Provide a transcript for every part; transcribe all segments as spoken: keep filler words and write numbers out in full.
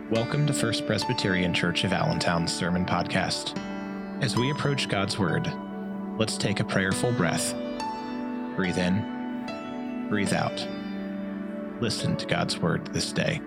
Welcome to First Presbyterian Church of Allentown's Sermon Podcast. As we approach God's Word, let's take a prayerful breath. Breathe in, breathe out. Listen to God's Word this day.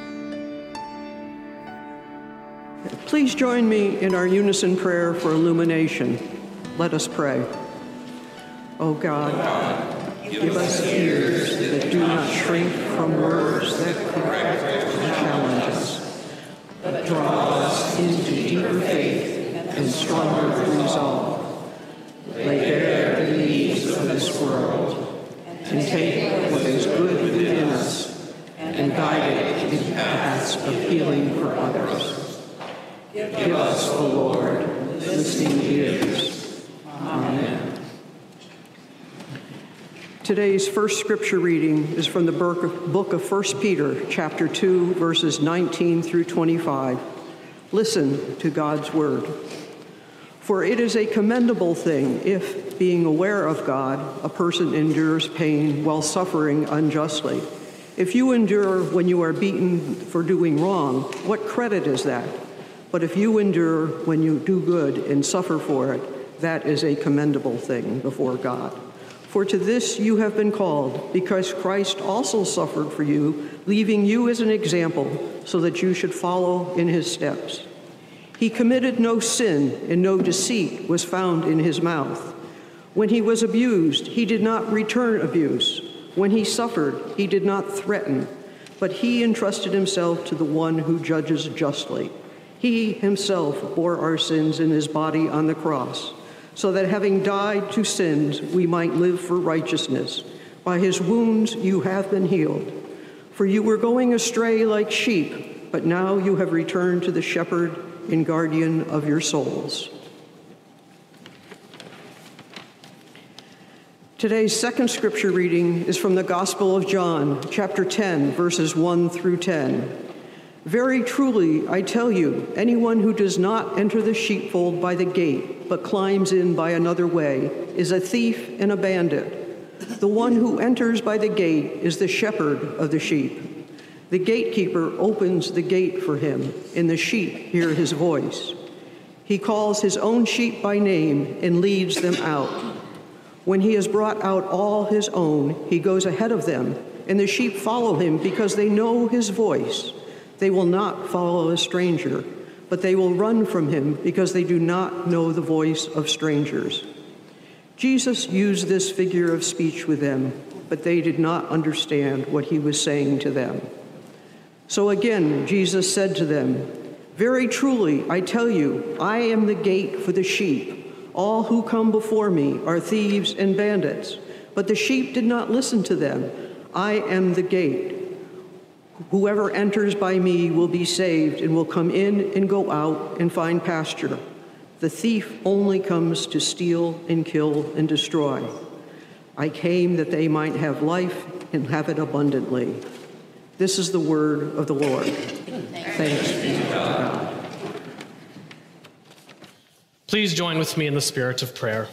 Please join me in our unison prayer for illumination. Let us pray. O God, give us ears that do not shrink from words that correct and challenge us, but draw us into deeper faith and stronger resolve. Lay bare the needs of this world and take what is good within us and guide it in paths of healing for others. Give us, O Lord, listening ears. Amen. Today's first scripture reading is from the book of First Peter, chapter two, verses nineteen through twenty-five. Listen to God's word. For it is a commendable thing if, being aware of God, a person endures pain while suffering unjustly. If you endure when you are beaten for doing wrong, what credit is that? But if you endure when you do good and suffer for it, that is a commendable thing before God. For to this you have been called, because Christ also suffered for you, leaving you as an example, so that you should follow in his steps. He committed no sin, and no deceit was found in his mouth. When he was abused, he did not return abuse. When he suffered, he did not threaten, but he entrusted himself to the one who judges justly. He himself bore our sins in his body on the cross, so that having died to sins, we might live for righteousness. By his wounds you have been healed. For you were going astray like sheep, but now you have returned to the shepherd and guardian of your souls. Today's second scripture reading is from the Gospel of John, chapter ten, verses one through ten. Very truly, I tell you, anyone who does not enter the sheepfold by the gate, but climbs in by another way, is a thief and a bandit. The one who enters by the gate is the shepherd of the sheep. The gatekeeper opens the gate for him, and the sheep hear his voice. He calls his own sheep by name and leads them out. When he has brought out all his own, he goes ahead of them, and the sheep follow him because they know his voice. They will not follow a stranger, but they will run from him because they do not know the voice of strangers. Jesus used this figure of speech with them, but they did not understand what he was saying to them. So again, Jesus said to them, very truly, I tell you, I am the gate for the sheep. All who come before me are thieves and bandits, but the sheep did not listen to them. I am the gate. Whoever enters by me will be saved and will come in and go out and find pasture. The thief only comes to steal and kill and destroy. I came that they might have life and have it abundantly. This is the word of the Lord. Thanks be to God. Please join with me in the spirit of prayer.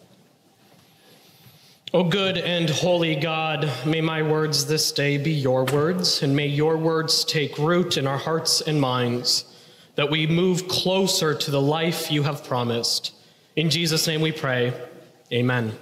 O good and holy God, may my words this day be your words, and may your words take root in our hearts and minds, that we move closer to the life you have promised. In Jesus' name we pray, amen.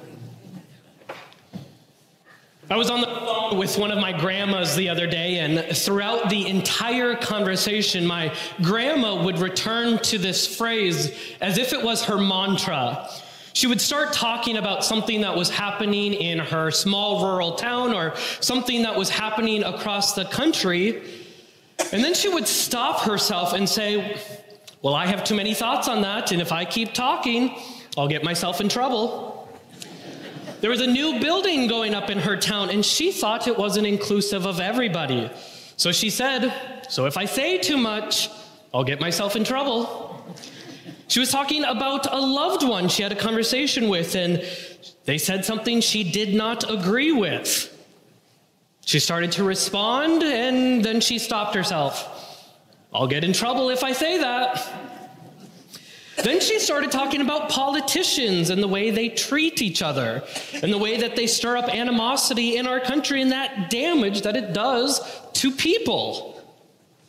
I was on the phone with one of my grandmas the other day, and throughout the entire conversation, my grandma would return to this phrase as if it was her mantra. She would start talking about something that was happening in her small rural town or something that was happening across the country. And then she would stop herself and say, well, I have too many thoughts on that, and if I keep talking, I'll get myself in trouble. There was a new building going up in her town, and she thought it wasn't inclusive of everybody. So she said, so if I say too much, I'll get myself in trouble. She was talking about a loved one she had a conversation with, and they said something she did not agree with. She started to respond, and then she stopped herself. I'll get in trouble if I say that. Then she started talking about politicians and the way they treat each other, and the way that they stir up animosity in our country and that damage that it does to people.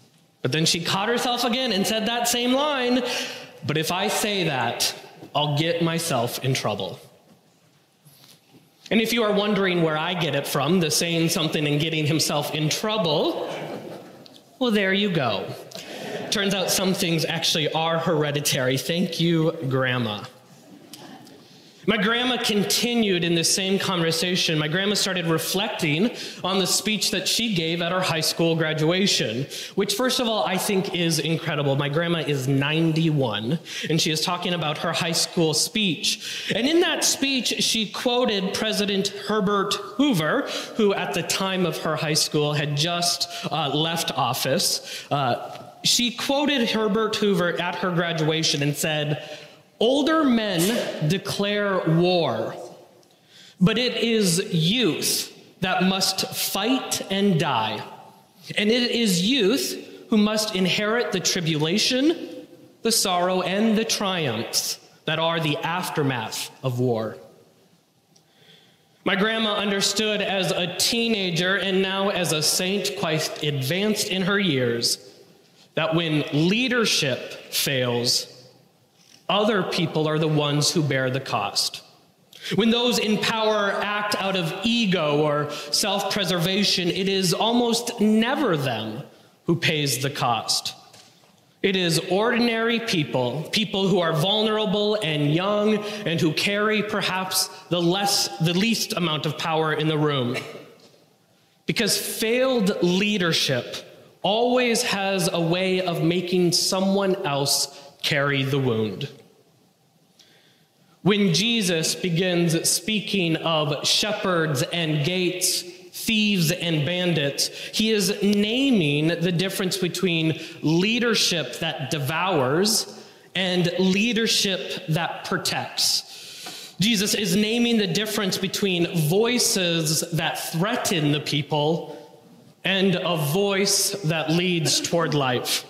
But then she caught herself again and said that same line, but if I say that, I'll get myself in trouble. And if you are wondering where I get it from, the saying something and getting himself in trouble, well, there you go. Turns out some things actually are hereditary. Thank you, Grandma. My grandma continued in this same conversation. My grandma started reflecting on the speech that she gave at her high school graduation, which, first of all, I think is incredible. My grandma is ninety-one, and she is talking about her high school speech. And in that speech, she quoted President Herbert Hoover, who at the time of her high school had just uh, left office. Uh, she quoted Herbert Hoover at her graduation and said, "Older men declare war, but it is youth that must fight and die. And it is youth who must inherit the tribulation, the sorrow, and the triumphs that are the aftermath of war." My grandma understood as a teenager and now as a saint quite advanced in her years that when leadership fails, other people are the ones who bear the cost. When those in power act out of ego or self-preservation, it is almost never them who pays the cost. It is ordinary people, people who are vulnerable and young and who carry perhaps the less, the least amount of power in the room. Because failed leadership always has a way of making someone else carry the wound. When Jesus begins speaking of shepherds and gates, thieves and bandits, he is naming the difference between leadership that devours and leadership that protects. Jesus is naming the difference between voices that threaten the people and a voice that leads toward life.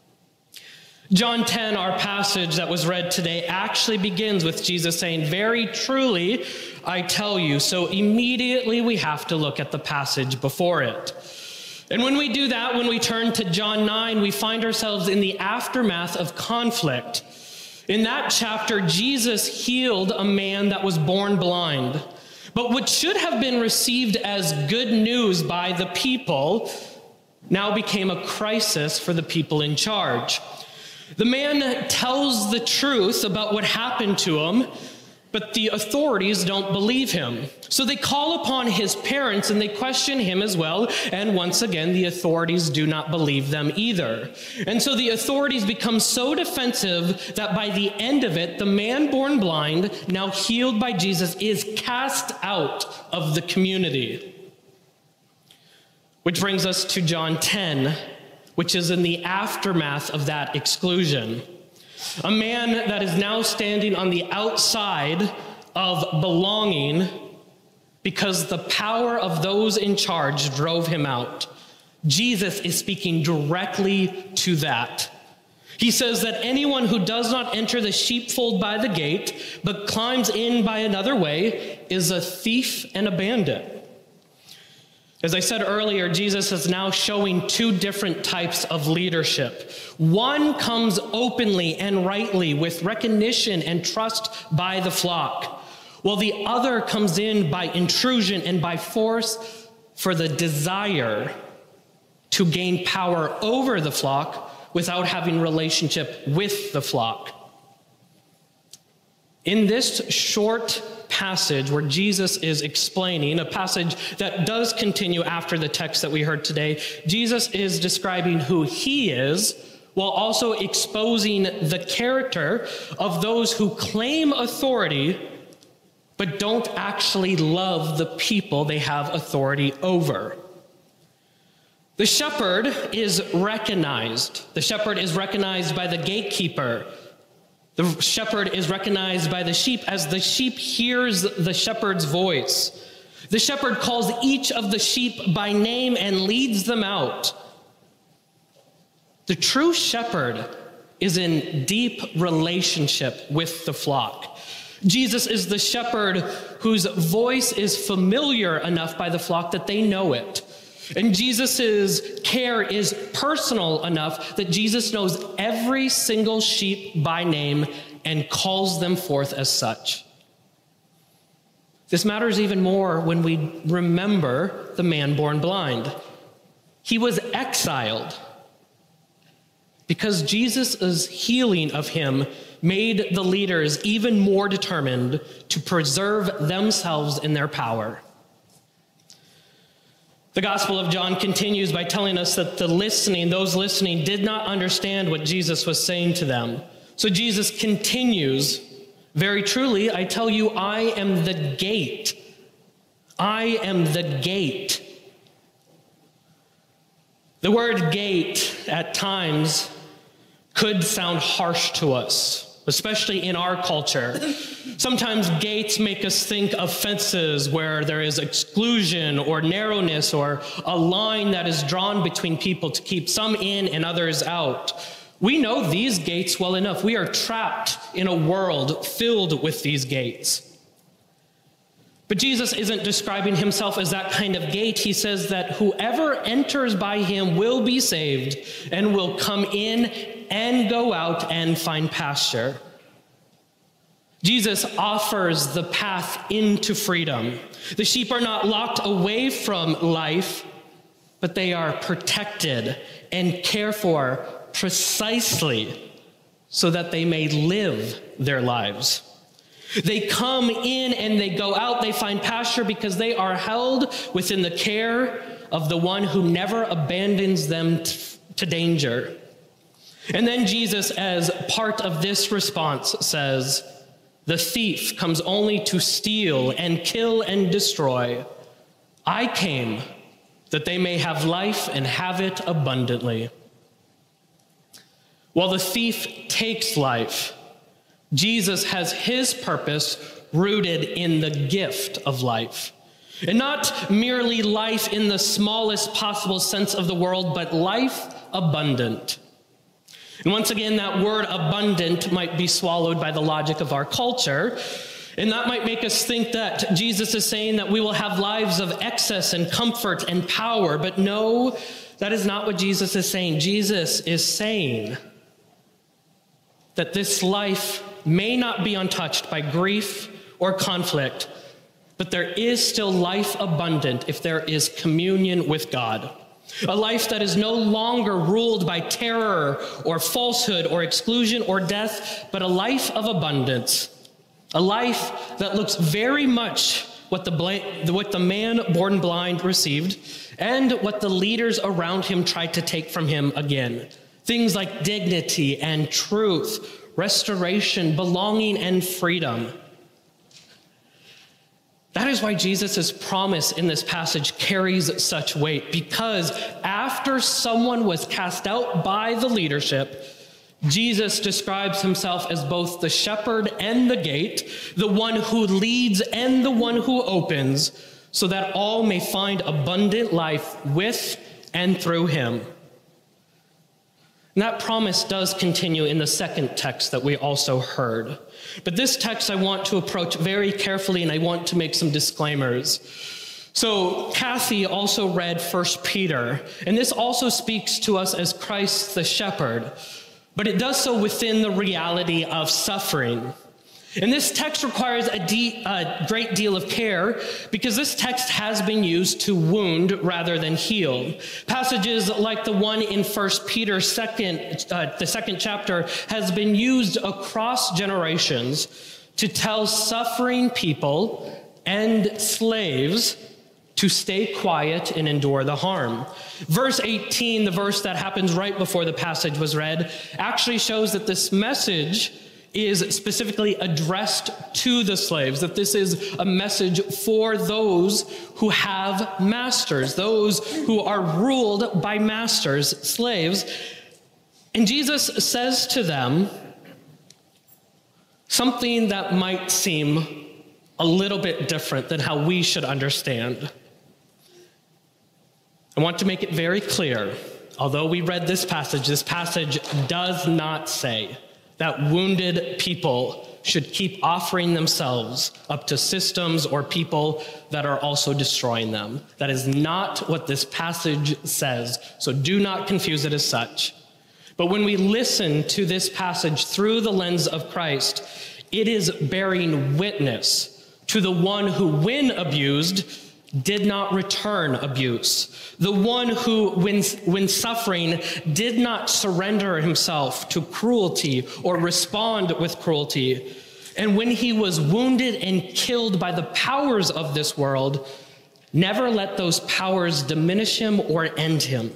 John ten, our passage that was read today, actually begins with Jesus saying, "Very truly, I tell you." So immediately we have to look at the passage before it. And when we do that, when we turn to John nine, we find ourselves in the aftermath of conflict. In that chapter, Jesus healed a man that was born blind. But what should have been received as good news by the people now became a crisis for the people in charge. The man tells the truth about what happened to him, but the authorities don't believe him. So they call upon his parents and they question him as well. And once again, the authorities do not believe them either. And so the authorities become so defensive that by the end of it, the man born blind, now healed by Jesus, is cast out of the community. Which brings us to John ten, which is in the aftermath of that exclusion. A man that is now standing on the outside of belonging because the power of those in charge drove him out. Jesus is speaking directly to that. He says that anyone who does not enter the sheepfold by the gate, but climbs in by another way, is a thief and a bandit. As I said earlier, Jesus is now showing two different types of leadership. One comes openly and rightly with recognition and trust by the flock, while the other comes in by intrusion and by force for the desire to gain power over the flock without having relationship with the flock. In this short passage where Jesus is explaining, a passage that does continue after the text that we heard today, Jesus is describing who he is while also exposing the character of those who claim authority but don't actually love the people they have authority over. The shepherd is recognized. The shepherd is recognized by the gatekeeper. The shepherd is recognized by the sheep as the sheep hears the shepherd's voice. The shepherd calls each of the sheep by name and leads them out. The true shepherd is in deep relationship with the flock. Jesus is the shepherd whose voice is familiar enough by the flock that they know it. And Jesus' care is personal enough that Jesus knows every single sheep by name and calls them forth as such. This matters even more when we remember the man born blind. He was exiled because Jesus' healing of him made the leaders even more determined to preserve themselves in their power. The Gospel of John continues by telling us that the listening, those listening, did not understand what Jesus was saying to them. So Jesus continues, very truly, I tell you, I am the gate. I am the gate. The word gate at times could sound harsh to us, especially in our culture. Sometimes gates make us think of fences where there is exclusion or narrowness or a line that is drawn between people to keep some in and others out. We know these gates well enough. We are trapped in a world filled with these gates. But Jesus isn't describing himself as that kind of gate. He says that whoever enters by him will be saved and will come in and go out and find pasture. Jesus offers the path into freedom. The sheep are not locked away from life, but they are protected and cared for precisely so that they may live their lives. They come in and they go out. They find pasture because they are held within the care of the one who never abandons them t- to danger. And then Jesus, as part of this response, says, the thief comes only to steal and kill and destroy. I came that they may have life and have it abundantly. While the thief takes life, Jesus has his purpose rooted in the gift of life. And not merely life in the smallest possible sense of the world, but life abundant. And once again, that word abundant might be swallowed by the logic of our culture. And that might make us think that Jesus is saying that we will have lives of excess and comfort and power. But no, that is not what Jesus is saying. Jesus is saying that this life may not be untouched by grief or conflict, but there is still life abundant if there is communion with God. A life that is no longer ruled by terror or falsehood or exclusion or death, but a life of abundance. A life that looks very much what the, bla- what the man born blind received and what the leaders around him tried to take from him again. Things like dignity and truth, restoration, belonging, and freedom. That is why Jesus' promise in this passage carries such weight, because after someone was cast out by the leadership, Jesus describes himself as both the shepherd and the gate, the one who leads and the one who opens, so that all may find abundant life with and through him. And that promise does continue in the second text that we also heard. But this text I want to approach very carefully, and I want to make some disclaimers. So Kathy also read First Peter, and this also speaks to us as Christ the shepherd, but it does so within the reality of suffering. And this text requires a, de- a great deal of care because this text has been used to wound rather than heal. Passages like the one in First Peter, second, uh, the second chapter, has been used across generations to tell suffering people and slaves to stay quiet and endure the harm. Verse eighteen, the verse that happens right before the passage was read, actually shows that this message is specifically addressed to the slaves, that this is a message for those who have masters, those who are ruled by masters, slaves. And Jesus says to them something that might seem a little bit different than how we should understand. I want to make it very clear, although we read this passage, this passage does not say that wounded people should keep offering themselves up to systems or people that are also destroying them. That is not what this passage says, so do not confuse it as such. But when we listen to this passage through the lens of Christ, it is bearing witness to the one who, when abused, did not return abuse. The one who, when, when suffering, did not surrender himself to cruelty or respond with cruelty. And when he was wounded and killed by the powers of this world, never let those powers diminish him or end him.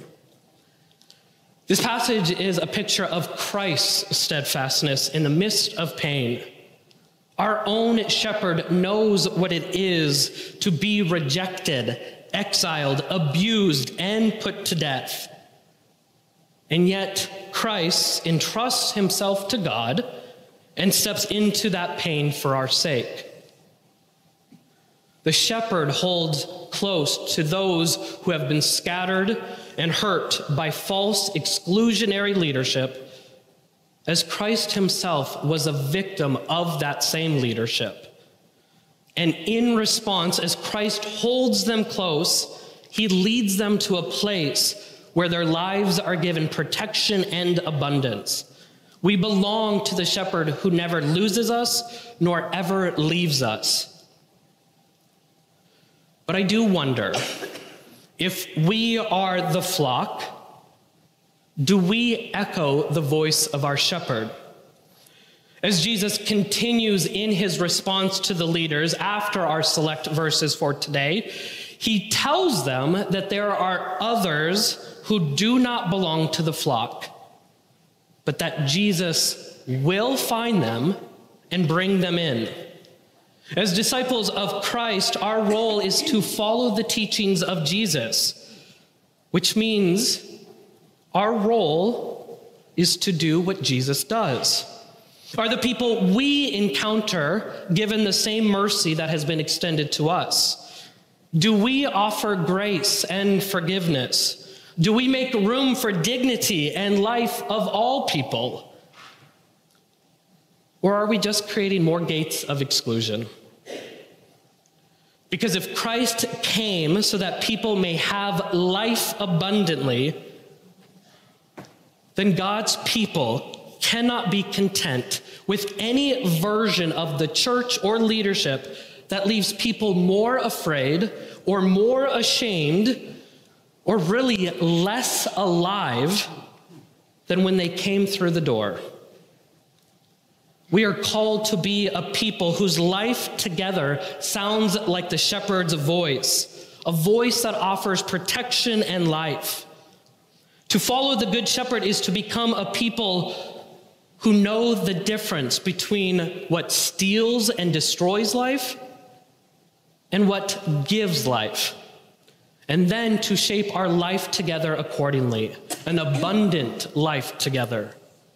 This passage is a picture of Christ's steadfastness in the midst of pain. Our own shepherd knows what it is to be rejected, exiled, abused, and put to death. And yet Christ entrusts himself to God and steps into that pain for our sake. The shepherd holds close to those who have been scattered and hurt by false exclusionary leadership, as Christ himself was a victim of that same leadership. And in response, as Christ holds them close, he leads them to a place where their lives are given protection and abundance. We belong to the shepherd who never loses us nor ever leaves us. But I do wonder, if we are the flock, do we echo the voice of our shepherd? As Jesus continues in his response to the leaders after our select verses for today, he tells them that there are others who do not belong to the flock, but that Jesus will find them and bring them in. As disciples of Christ, our role is to follow the teachings of Jesus, which means our role is to do what Jesus does. Are the people we encounter given the same mercy that has been extended to us? Do we offer grace and forgiveness? Do we make room for dignity and life of all people? Or are we just creating more gates of exclusion? Because if Christ came so that people may have life abundantly, then God's people cannot be content with any version of the church or leadership that leaves people more afraid or more ashamed or really less alive than when they came through the door. We are called to be a people whose life together sounds like the shepherd's voice, a voice that offers protection and life. To follow the Good Shepherd is to become a people who know the difference between what steals and destroys life and what gives life, and then to shape our life together accordingly, an abundant life together.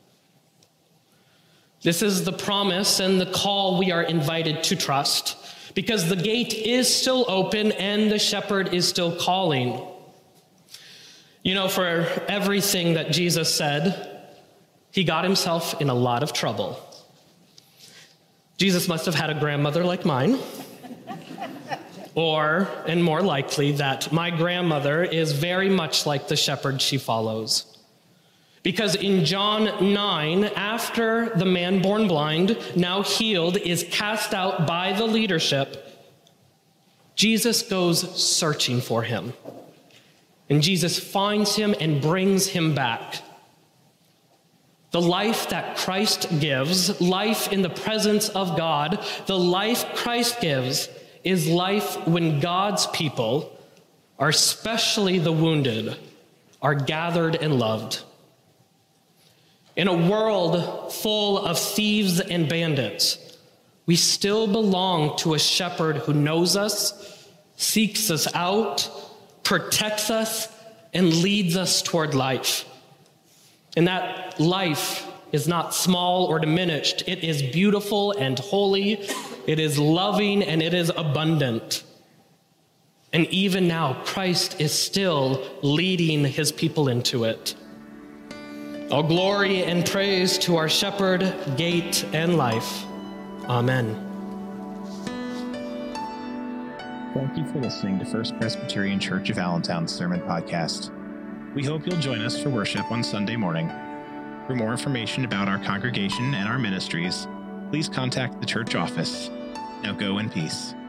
This is the promise and the call we are invited to trust, because the gate is still open and the shepherd is still calling. You know, for everything that Jesus said, he got himself in a lot of trouble. Jesus must have had a grandmother like mine, or, and more likely, that my grandmother is very much like the shepherd she follows. Because in John nine, after the man born blind, now healed, is cast out by the leadership, Jesus goes searching for him. And Jesus finds him and brings him back. The life that Christ gives, life in the presence of God, the life Christ gives is life when God's people, especially the wounded, are gathered and loved. In a world full of thieves and bandits, we still belong to a shepherd who knows us, seeks us out, protects us, and leads us toward life. And that life is not small or diminished. It is beautiful and holy. It is loving and it is abundant. And even now, Christ is still leading his people into it. All glory and praise to our shepherd, gate, and life. Amen. Thank you for listening to First Presbyterian Church of Allentown's Sermon Podcast. We hope you'll join us for worship on Sunday morning. For more information about our congregation and our ministries, please contact the church office. Now go in peace.